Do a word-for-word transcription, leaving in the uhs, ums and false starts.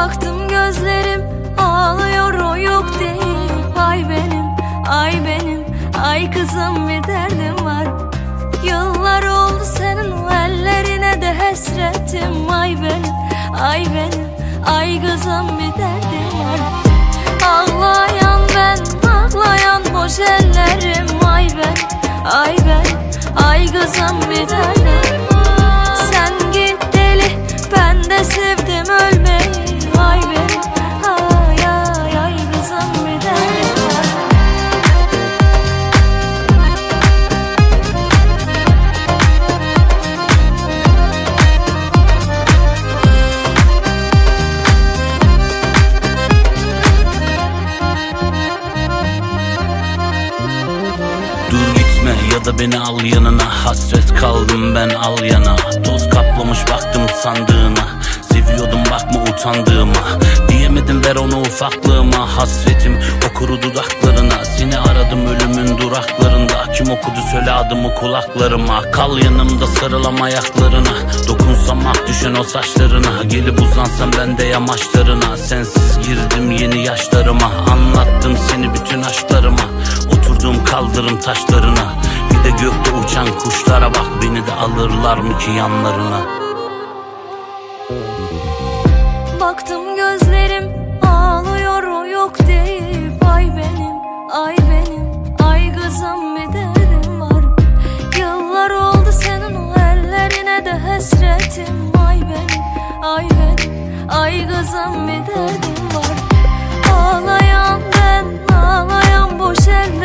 Baktım gözlerim ağlıyor, o yok değil. Ay benim, ay benim, ay kızım bir derdim var. Yıllar oldu senin o ellerine de hasretim. Ay benim, ay benim, ay kızım bir derdim var. Ağlayan ben, ağlayan boş ellerim. Ay ben, ay ben, ay kızım bir derdim var. Sen git deli, ben de sevdim ölmeyi. Ay benim, ay ay ay kızım bir derdim var. Dur gitme ya da beni al yanına, hasret kaldım ben al yana. Toz kaplamış baktım sandığına, seviyordum bakma utandığıma. Diyemedim ver onu ufaklığıma, hasretim o kuru dudaklarına. Seni aradım ölümün duraklarında, kim okudu söyle adımı kulaklarıma. Kal yanımda sarılam ayaklarına, dokunsam ak düşen o saçlarına. Gelip uzansam ben de yamaçlarına, sensiz girdim yeni yaşlarıma. Anlattım seni bütün aşklarıma, oturdum kaldırım taşlarına. Bir de gökte uçan kuşlara bak, beni de alırlar mı ki yanlarına. Baktım gözlerim ağlıyor, o yok deyip. Ay benim, ay benim, ay kızım bir derdim var. Yıllar oldu senin o ellerine de hasretim. Ay benim, ay benim, ay kızım bir derdim var. Ağlayan ben, ağlayan boş eller.